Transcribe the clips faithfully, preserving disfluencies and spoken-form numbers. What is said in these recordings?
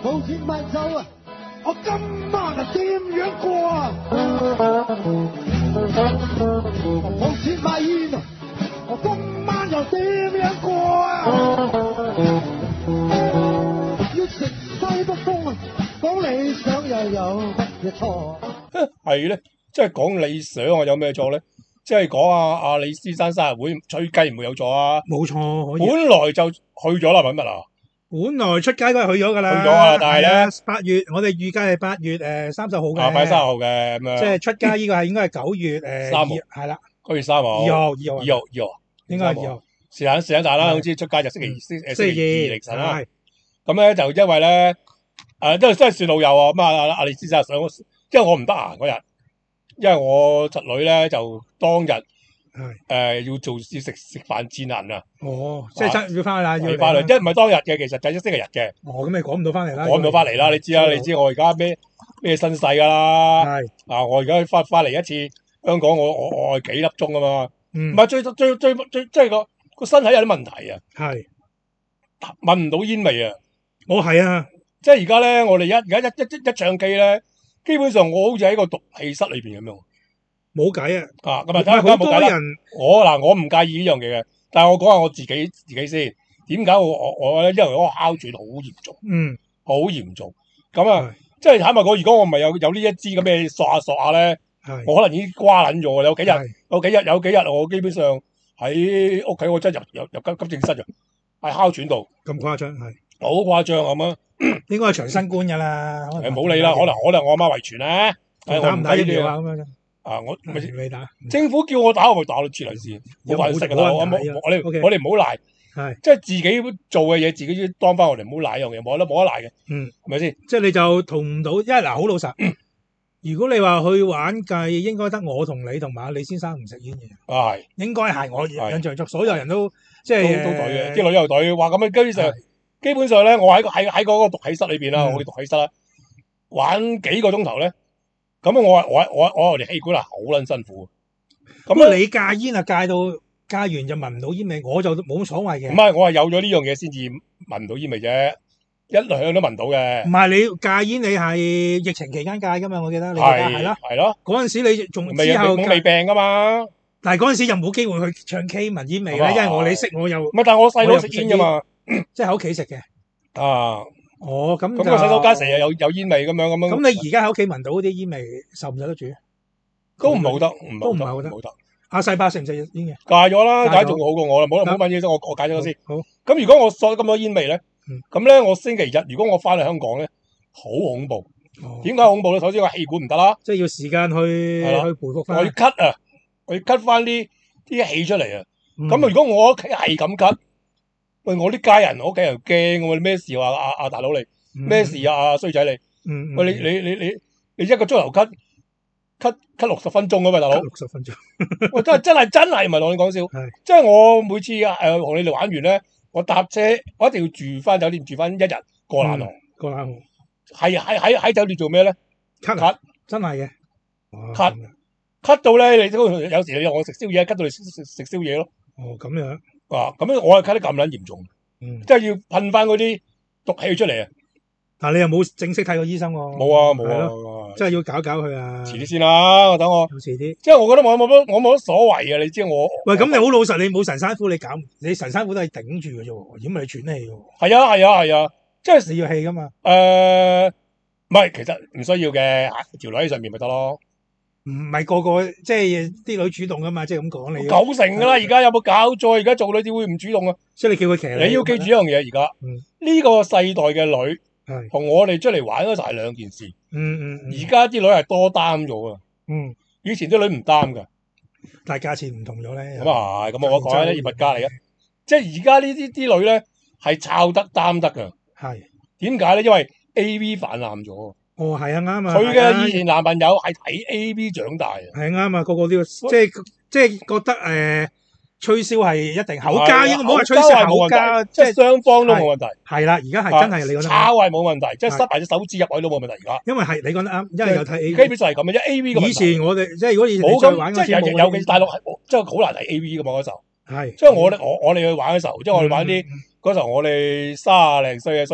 冇錢買酒啊！我今晚啊點樣過啊？冇錢買煙啊！我今晚又點樣過啊？要食西北風啊！講理想又有乜嘢錯？ 係咧，即係講理想啊，有咩錯咧？即係講阿阿李先生生日會吹雞唔會有錯啊！ 冇錯，可以。 本來就去咗啦，係咪啊？ 本來出街都係去咗㗎啦， 去咗啊！但係咧， 八月我哋預計係八月誒三十號嘅， 啊，八月三十號嘅咁樣。 即係出街呢個係應該係九月誒三號， 係啦， 九月三號， 二號，二號， 二號，二號， 應該係二號。 時間時間大啦，好似出街就星期星誒星期二凌晨啦。咁咧就因為咧誒，都真係算老友啊！咁啊阿阿李先生想，因為我唔得閒嗰日，因為我侄女咧就當日。係誒，要做要食食飯戰人啊！ 哦，即係真要翻去啦， 要翻嚟，即係唔係當日嘅，其實就係星期日嘅。 哦，咁你趕唔到翻嚟啦， 趕唔到翻嚟啦，你知啦，你知我而家咩咩身世噶啦。係啊，我而家翻翻嚟一次香港，我我我係幾粒鐘啊嘛。唔係最最最最即係個個身體有啲問題啊。係聞唔到煙味啊！ 我係啊， 即係而家咧，我哋一而家一一一一唱機咧，基本上我好似喺個毒氣室裏邊咁樣。 冇計啊！ 啊，咁啊，睇下好多人，我嗱，我唔介意呢樣嘢嘅，但係我講下我自己自己先。點解我我我咧？因為我哮喘好嚴重，嗯，好嚴重。咁啊，即係坦白講，如果我唔係有有呢一支咁嘅索下索下咧，我可能已經瓜撚咗。有幾日，有幾日，有幾日，我基本上喺屋企，我真係入入入急急症室嘅，係哮喘度。 咁誇張係？ 好誇張咁啊！ 應該係長新冠㗎啦。 誒，冇理啦，可能可能我阿媽遺傳咧。 打唔打疫苗啊？咁樣。 啊！我未打， 政府叫我打，我咪打到黐嚟線，冇飯食啊！我我我哋我哋唔好賴，係即係自己做嘅嘢，自己要當翻我哋，唔好賴樣嘢，冇得冇得賴嘅，嗯，係咪先？ 即係你就同唔到，因為嗱好老實，如果你話去玩計，應該得我同你同埋李先生唔食煙嘅， 啊係， 應該係我印象中，所有人都即係都隊嘅，啲女又隊，話咁樣基本上基本上咧，我喺喺喺嗰個毒氣室裏邊啦，我哋毒氣室啦，玩幾個鐘頭咧。咁我我我我我哋氣管係好撚辛苦。 咁你戒煙啊，戒到戒完就聞唔到煙味，我就冇乜所謂嘅。 唔係，我係有咗呢樣嘢先至聞唔到煙味啫，一向都聞到嘅。 唔係你戒煙，你係疫情期間戒噶嘛？我記得你係啦， 係咯。 嗰陣時你仲之後冇未病噶嘛？ 但係嗰陣時就冇機會去唱 K 聞煙味啦，因為我你識我又唔係，但係我細佬食煙噶嘛， 即係喺屋企食嘅。 啊。 哦，咁咁個洗手間成日有有煙味咁樣咁樣。 咁你而家喺屋企聞到嗰啲煙味，受唔受得住？ 都唔好得， 都唔係好得。好得。阿細伯食唔食煙嘅？ 戒咗啦，戒仲好過我啦。冇冇問嘢先，我我戒咗先。 好。 咁如果我索咁多煙味咧，咁咧我星期日如果我翻嚟香港咧，好恐怖。點解恐怖咧？首先我氣管唔得啦， 即係要時間去去恢復翻。 我要咳啊，我要咳翻啲啲氣出嚟啊。咁啊，如果我屋企係咁咳。喂，我啲家人，我屋企人驚我，咩事話阿阿大佬你咩事啊？阿衰仔你，喂你你你你你一個鐘頭咳咳咳六十分鐘啊嘛，大佬六十分鐘， 喂真係真係真係唔係同你講笑，即係我每次誒同你哋玩完咧，我搭車我一定要住翻酒店住翻一日過冷河， 過冷河係喺喺喺酒店做咩咧？ 咳咳真係嘅， 咳咳到咧，你都有時你我食宵夜，咳到你食食宵夜咯。 哦，咁樣。 啊，咁樣我係咳得咁撚嚴重，嗯，即係要噴翻嗰啲毒氣出嚟啊！ 但係你又冇正式睇過醫生喎？ 冇啊，冇啊， 即係要搞搞佢啊！ 遲啲先啦，等我遲啲。 即係我覺得我冇乜，我冇乜所謂嘅，你知我。 喂，咁你好老實，你冇神山虎，你搞你神山虎都係頂住嘅啫喎，如果唔係你喘氣喎。 係啊，係啊，係啊，即係你要氣噶嘛？ 誒，唔係，其實唔需要嘅，條女喺上面咪得咯。 唔係個個即係啲女主動噶嘛，即係咁講你。 九成噶啦，而家有冇搞錯？而家做女點會唔主動啊？ 所以你叫佢騎。 你要記住一樣嘢，而家呢個世代嘅女同我哋出嚟玩嗰就係兩件事。嗯嗯。而家啲女係多擔咗啊。嗯。以前啲女唔擔噶， 但係價錢唔同咗咧。 咁啊係，咁我講咧，要物價嚟嘅。即係而家呢啲啲女咧係抄得擔得噶。係。點解咧？因為 A V 氾濫咗。哦，係啊，啱啊！佢嘅以前男朋友係睇 A V 長大啊， 係啱啊，個個都要，即係即係覺得誒，吹簫係一定口交，應該唔好話吹簫口交， 即係雙方都冇問題。 係啦，而家係真係你覺得抄係冇問題，即係塞埋隻手指入去都冇問題。而家因為係你講得啱，因為有睇 A V， 基本上係咁嘅，因為 A V 嘅問題。以前我哋即係如果以前你再玩嗰時冇， 尤其是大陸係即係好難睇 A V 噶嘛嗰時候。 係， 即係我我我哋去玩嘅時候，即係我哋玩啲嗰時候，我哋卅零歲嘅歲。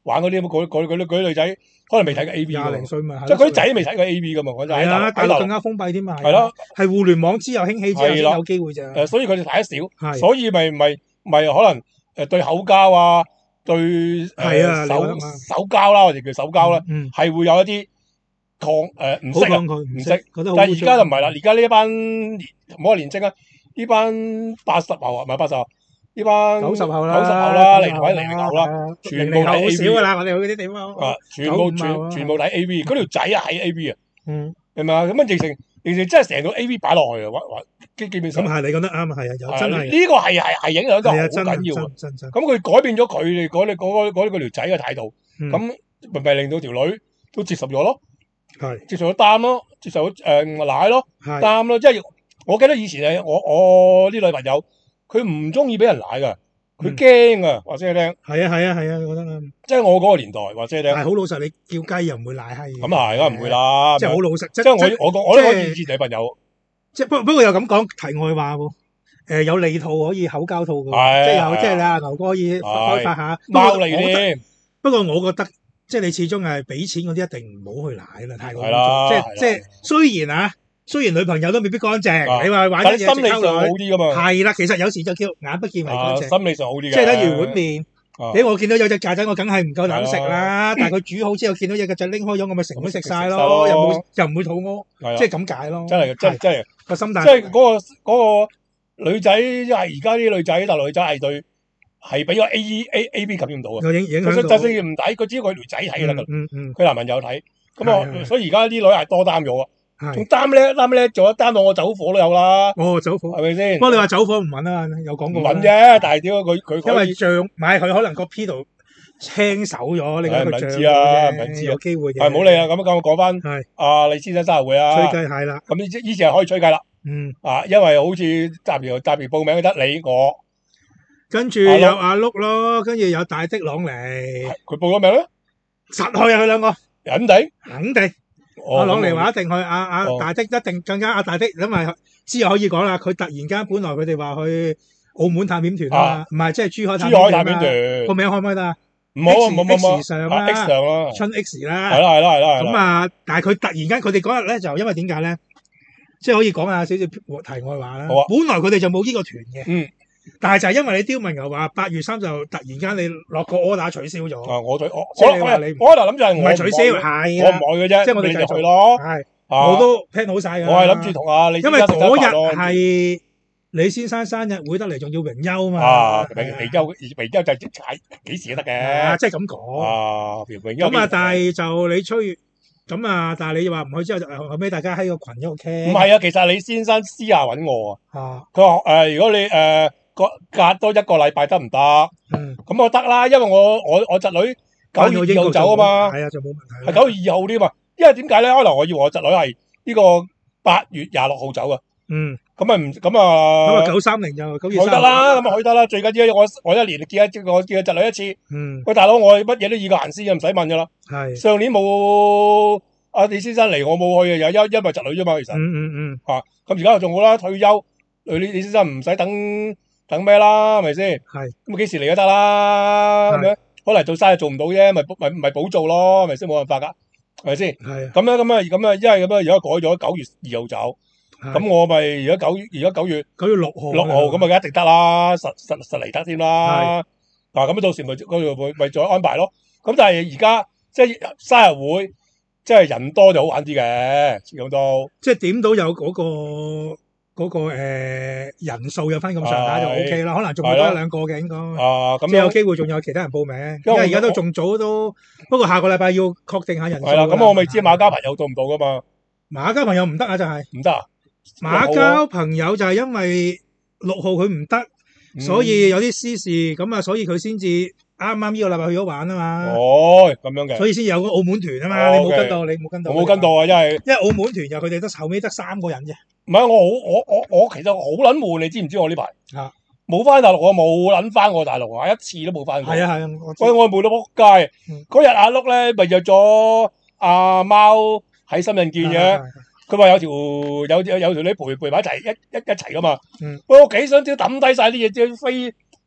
玩嗰啲嗰嗰嗰啲嗰啲女仔，可能未睇過 A V 廿零歲咪， 即係嗰啲仔未睇過 A V 噶嘛，講真係啊，大陸更加封閉添嘛， 係咯， 係互聯網之後興起之後先有機會咋。 誒，所以佢哋睇得少，所以咪咪咪可能誒對口交啊，對誒手手交啦，我哋叫手交啦，係會有一啲抗誒唔識啊，唔識。但係而家就唔係啦，而家呢一班唔好話年青啊，呢班八十後啊，唔係八十後。呢班九十後啦， 九十後啦，零零零後啦，全部睇 A V 少噶啦，我哋去嗰啲地方啊，全部全全部睇 A V， 嗰條仔啊睇 A V 啊，嗯，明唔明啊？咁啊，形成形成真係成套 A V 擺落去啊，基基本上。咁係你講得啱啊，係啊，有真係呢個係係係影響得好緊要啊，真真。咁佢改變咗佢哋嗰啲嗰嗰嗰條仔嘅態度，咁咪咪令到條女都接受咗咯，係接受咗擔咯，接受咗誒奶咯，擔咯，即係我記得以前係我我啲女朋友。佢唔中意俾人奶噶，佢驚啊！話聲你聽，係啊係啊係啊，我覺得啊，即係我嗰個年代，話聲你聽。係好老實，你叫雞又唔會奶閪。咁啊係，梗係唔會啦。即係好老實，即係我我我我以前女朋友，即係不不過又咁講題外話喎。誒有脷套可以口交套嘅，即係有即係你阿牛哥可以開發下貓脷添。不過我覺得即係你始終係俾錢嗰啲一定唔好去奶啦，太過。係啦，即係即係雖然啊。雖然女朋友都未必乾淨，你話玩啲嘢，心理上好啲噶嘛？係啦，其實有時就叫眼不見為乾淨，心理上好啲嘅。即係等於碗麵，俾我見到有隻曱甴，我梗係唔夠膽食啦。但係佢煮好之後，見到有隻曱甴拎開咗，我咪成碗食晒咯，又冇又唔會肚屙，即係咁解咯。真係真真係個心態。即係嗰個嗰個女仔，因為而家啲女仔，大陸女仔係對係俾個 A A A B 感染到啊。影影響到。就算唔睇，佢只要佢條仔睇啦，佢男朋友睇，咁啊，所以而家啲女係多擔咗啊。仲擔叻擔叻，做一擔到我走火都有啦。哦，走火係咪先？不過你話走火唔穩啊，有講過。唔穩啫，但係點解佢佢因為醬，唔係佢可能個 P 度輕手咗，你講個醬啫。唔知啊，有機會嘅。係唔好理啦，咁咁我講翻。係。阿李先生生日會啊。吹雞係啦。咁呢呢次係可以吹雞啦。嗯。啊，因為好似暫時暫時報名得你我，跟住有阿碌咯，跟住有大的朗嚟。佢報咗名咧？實去啊！佢兩個。肯定。肯定。阿朗尼話一定去，阿阿大的一定更加阿大的，因為之後可以講啦。佢突然間本來佢哋話去澳門探險團啊，唔係即係珠海探險團。個名可唔可以得啊？唔好唔好唔好 X 上啦 ，X 上啦，春 X 啦。係啦係啦係啦。咁啊，但係佢突然間佢哋嗰日咧就因為點解咧？即係可以講下少少題外話啦。本來佢哋就冇呢個團嘅。嗯。但係就係因為你刁文牛話八月三就突然間你落個 order 取消咗。啊，我取我即係話你我喺度諗就係唔係取消，係我唔愛嘅啫，即係我哋就去咯。係，我都 plan 好晒噶。我係諗住同阿李，因為嗰日係李先生生日會得嚟，仲要榮休嘛。啊，榮榮休榮休就係幾時都得嘅。即係咁講。啊，榮休。咁啊，但係就你吹咁啊，但係你話唔去之後就後尾大家喺個群嗰度傾。唔係啊，其實李先生私下揾我啊。啊。佢話誒，如果你誒。隔隔多一個禮拜得唔得？嗯，咁我得啦，因為我我我侄女九月二號走啊嘛，係啊，就冇問題。係九月二號添嘛，因為點解咧？可能我以為我侄女係呢個八月廿六號走啊。嗯，咁咪唔咁啊？咁啊九三零就九月三號。去得啦，咁啊去得啦。最緊要我我一年見一我見個侄女一次。嗯，喂大佬，我乜嘢都以個行先，唔使問噶啦。係上年冇阿李先生嚟，我冇去啊，又因因為侄女啫嘛，其實。嗯嗯嗯。吓，咁而家就仲好啦，退休，李李先生唔使等。等咩啦，係咪先？係咁幾時嚟都得啦，咁樣可能做生意做唔到啫，咪咪咪補做咯，係咪先？冇辦法噶，係咪先？係咁樣咁啊咁啊，因為咁樣而家改咗九月二號走，咁我咪而家九月而家九月九月六號六號咁啊，一定得啦，實實實嚟得添啦。嗱咁到時咪嗰度咪咪再安排咯。咁但係而家即係生日會，即係人多就好玩啲嘅，咁都即係點都有嗰個。嗰個誒人數有翻咁上下就 O K 啦，可能仲會多一兩個嘅應該，即係有機會仲有其他人報名，因為而家都仲早都，不過下個禮拜要確定下人數。係啦，咁我未知馬交朋友到唔到噶嘛？馬交朋友唔得啊，就係唔得啊！馬交朋友就係因為六號佢唔得，所以有啲私事，咁啊，所以佢先至啱啱呢個禮拜去咗玩啊嘛。哦，咁樣嘅，所以先有個澳門團啊嘛。你冇跟到，你冇跟到。我冇跟到啊，因為因為澳門團就佢哋得後尾得三個人啫。唔係我好我我我其實好撚悶，你知唔知我呢排？啊，冇翻大陸，我冇撚翻過大陸啊，一次都冇翻過。係啊係啊，所以我悶到仆街。嗰日阿碌咧咪約咗阿貓喺深圳見嘅，佢話有條有有有條女陪陪埋一齊一一一齊噶嘛。嗯，我幾想只抌低晒啲嘢，只飛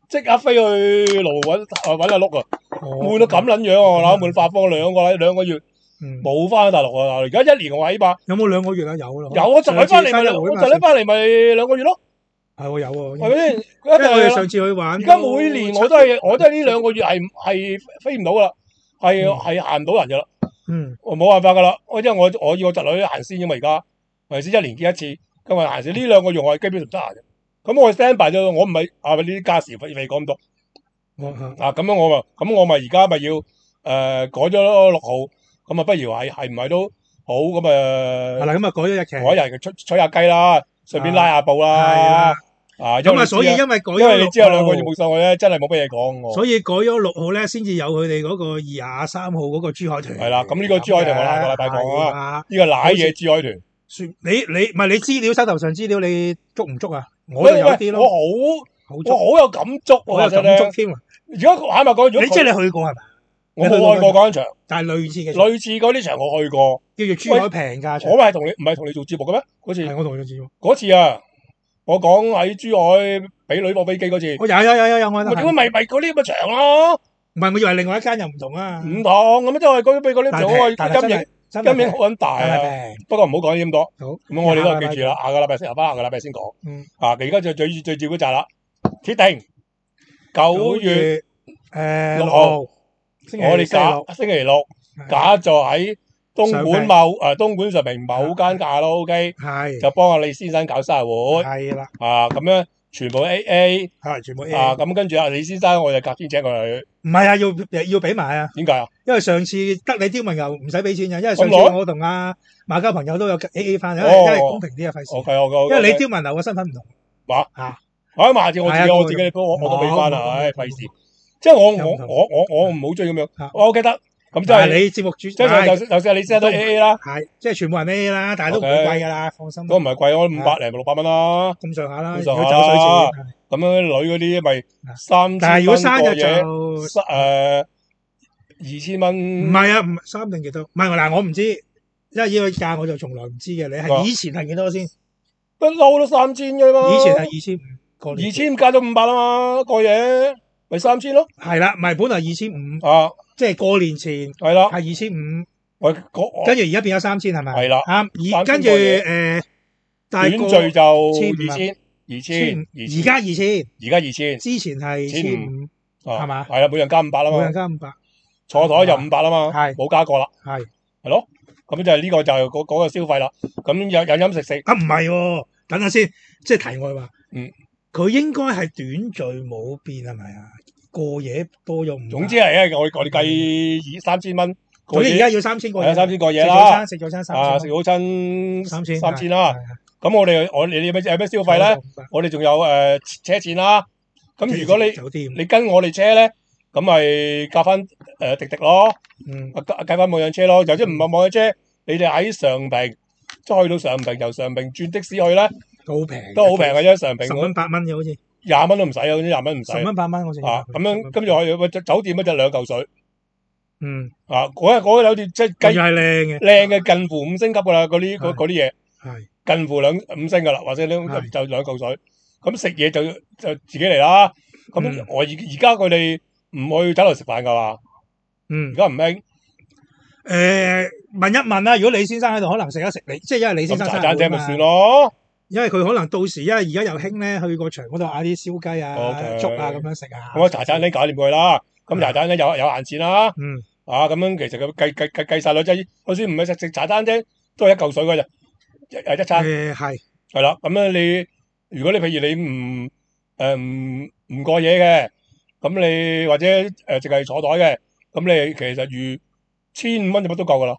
即刻飛去羅湖揾揾阿碌啊，悶到咁撚樣啊！我諗悶發瘋兩個禮兩個月冇翻大陸啊！而家一年我起碼有冇兩個月啊？有啦， 有我就喺翻嚟咪，我就喺翻嚟咪兩個月咯。 係我有喎， 係咪先？ 因為我哋上次去玩， 而家每年我都係我都係呢兩個月係係飛唔到噶啦，係係行唔到人噶啦。 嗯， 我冇辦法噶啦，我因為我我要我侄女行先啫嘛，而家係先一年見一次，咁啊行先呢兩個月我係基本上唔得閒嘅。咁我 stand by 咗，我唔係啊呢啲家事費未講咁多。啊咁樣我咪咁我咪而家咪要誒改咗六號，咁啊不如係係唔係都好咁啊？ 係啦，咁啊改咗日期， 改日出取下雞啦，順便拉下布啦。啊， 咁啊，所以因為改咗， 因為你知有兩個月冇上去咧，真係冇乜嘢講。 所以改咗六號咧，先至有佢哋嗰個二廿三號嗰個珠海團。 係啦，咁呢個珠海團我下個禮拜講啊。呢個瀨嘢珠海團。 你你唔係你資料手頭上資料你捉唔捉啊？我就有啲咯。 我好，我好有感觸， 我有感觸添。 而家坦白講，如果你即係你去過係咪？ 我冇去過嗰間場， 但係類似嘅。 類似嗰啲場我去過， 叫做珠海平價場。 我咪係同你唔係同你做節目嘅咩？嗰次係我同你做節目。 嗰次啊，我講喺珠海俾女放飛機嗰次。 我有有有有有我。 咪點解咪咪嗰啲咁嘅場咯？ 唔係，我以為另外一間又唔同啊。 唔同咁樣，即係嗰俾嗰啲場，我陰影陰影好撚大啊。不過唔好講呢咁多。好，咁我哋都係記住啦。下個禮拜先，翻下個禮拜先講。嗯。啊，而家就最最最嗰集啦，鐵定九月誒六號，我哋假星期六假座喺東莞某誒東莞上面某間卡拉 OK，係就幫阿李先生搞生日會。係啦。啊，咁樣。全部 A A 係全部 A A 啊！咁跟住阿李先生，我就隔天請佢去。唔係啊，要要俾埋啊！點解啊？因為上次得你刁文又唔使俾錢嘅，因為上次我同阿馬交朋友都有 A A 翻，因為因為公平啲啊，費事。O K O K，因為你刁文流嘅身份唔同。話嚇，啊麻雀我自己我自己都我我都俾翻啦，唉費事。即係我我我我我唔好追咁樣。我 O K 得。咁即係你節目主，即係就就算你先都 A A 啦，係即係全部人 A A 啦，但係都唔會貴噶啦，放心。都唔係貴，我五百零六百蚊啦，咁上下啦，如果酒水錢。咁樣女嗰啲咪三千蚊過夜，但係如果生日就誒二千蚊。唔係啊，唔三定幾多？唔係嗱，我唔知，因為呢個價我就從來唔知嘅。你係以前係幾多先？不嬲都三千嘅嘛。以前係二千五，二千加咗五百啦嘛，過夜咪三千咯。係啦，唔係本來二千五啊。即係過年前係啦，係二千五，我跟住而家變咗三千係咪？係啦，啱。而跟住誒，短聚就二千，二千，而家二千，而家二千，之前係千五，係嘛？係啊，每人加五百啦嘛，每人加五百，坐台就五百啦嘛，係冇加過啦，係係咯。咁就係呢個就係嗰嗰個消費啦。咁飲飲飲食食啊，唔係喎，等下先，即係題外話，嗯，佢應該係短聚冇變係咪啊？過夜多咗唔，總之係我我哋計二三千蚊。總之而家要三千個夜，三千個夜啦。食早餐食早餐三千，啊食早餐三千三千啦。咁我哋我你你有咩有咩消費咧？我哋仲有誒車錢啦。咁如果你酒店你跟我哋車咧，咁咪夾翻誒滴滴咯。嗯，計計翻冇樣車咯。就即唔係冇樣車，你哋喺上坪，即係去到上坪，由上坪轉的士去咧，都好平，都好平嘅啫。上坪十蚊八蚊嘅好似。廿蚊都唔使啊！嗰啲廿蚊唔使，十蚊八蚊好似啊咁樣，跟住可以喂酒店嗰隻兩嚿水，嗯啊嗰嗰個酒店即係計係靚嘅，靚嘅近乎五星級噶啦，嗰啲嗰嗰啲嘢係近乎兩五星噶啦，或者兩就兩嚿水。咁食嘢就就自己嚟啦。咁我而而家佢哋唔去酒樓食飯噶嘛？嗯，而家唔興。誒，問一問啦，如果李先生喺度，可能食一食你，即係因為李先生茶餐廳咪算咯。因為佢可能到時，因為而家又興咧，去個場嗰度嗌啲燒雞啊、粥啊咁樣食啊。咁啊茶餐廳搞掂佢啦，咁茶餐廳有有限錢啦。嗯。啊，咁樣其實佢計計計計曬率，即係就算唔係食食茶餐廳，都係一嚿水㗎咋，一一餐。誒係。係啦，咁樣你如果你譬如你唔誒唔唔過夜嘅，咁你或者誒淨係坐台嘅，咁你其實預千五蚊就乜都夠㗎啦。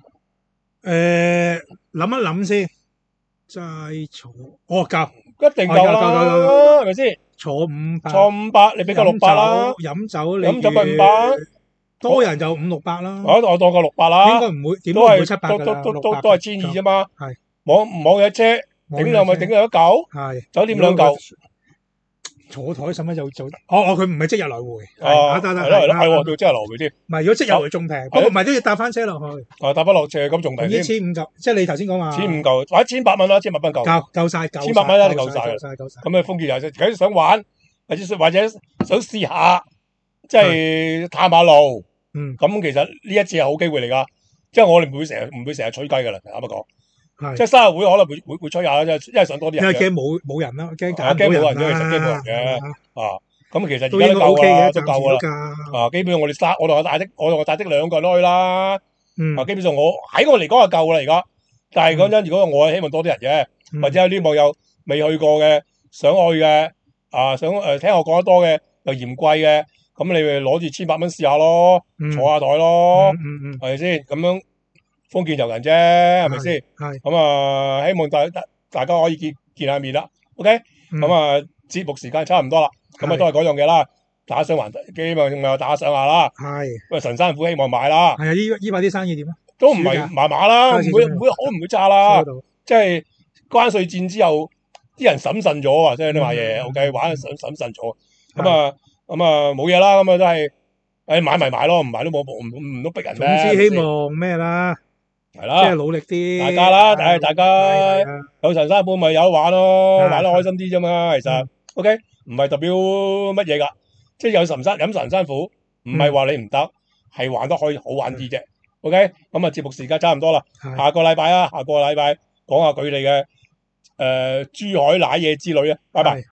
誒，諗一諗先。齋坐，哦夠，一定夠啦，係咪先？坐五百，坐五百，你俾個六百啦。飲酒，飲酒咪五百，多人就五六百啦。我我當個六百啦，應該唔會，點都唔會七百噶啦，都都都都係千二啫嘛。係，網網約車頂兩咪頂兩嚿，係酒店兩嚿。坐台使乜就做？哦哦，佢唔係即日來回，係得得係咯係咯係喎，叫即日來回添。唔係，如果即日來回仲平，不過唔係都要搭翻車落去。啊，搭翻落車咁仲平添。一千五嚿，即係你頭先講話。千五嚿，或者千八蚊啦，千八蚊夠。夠夠晒，夠千八蚊一定夠晒。夠晒夠晒。咁啊，風月又梗係想玩， 或者或者想試下，即係探下路。 嗯， 咁其實呢一次係好機會嚟㗎，即係我哋唔會成日唔會成日吹雞㗎啦，啱啱講。 係即係生日會可能會會會吹下，即係因為想多啲人。 因為驚冇冇人啦，驚啊， 揀驚冇人啫， 唔到人其實驚冇人啦， 嘅。啊，咁其實而都應該家都夠 OK 㗎啦， 嘅， 都夠㗎啦。 暫時都夠。 啊，基本上我哋三，我同阿大的，我同阿大的兩個人都去啦。 嗯啊，基本上我喺我嚟講係夠㗎啦，而家。但係講真，如果我係希望多啲人嘅， 嗯或者有啲網友未去過嘅，想去嘅，啊，想誒聽我講得多嘅，又嫌貴嘅，咁你咪攞住千八蚊試下咯， 嗯坐下台咯， 嗯嗯嗯， 係咪先？咁樣豐儉由人啫，係咪先？ 係咁啊，希望大大大家可以見見下面啦。OK， 嗯咁啊，節目時間差唔多啦，咁啊係都係嗰樣嘢啦，打賞還希望咪打賞下啦。 係喂，神山虎希望買啦， 係啊！依依排啲生意點啊？ 都唔係麻麻啦，唔會唔會好唔會差啦。即係關稅戰之後，啲人審慎咗啊，即係呢話嘢。OK，玩審審慎咗，咁啊咁啊冇嘢啦，咁啊都係誒買咪買咯，唔買都冇唔唔都逼人咩？ 總之希望咩啦？ 係啦， 即係努力啲， 大家啦，誒大家有神山虎咪有得玩咯，玩得開心啲啫嘛。其實 OK 唔係代表乜嘢㗎，即係有神山飲神山虎，唔係話你唔得，係玩得可以好玩啲啫。OK，咁啊節目時間差唔多啦，下個禮拜啊，下個禮拜講下佢哋嘅誒珠海瀨嘢之旅啊，拜拜。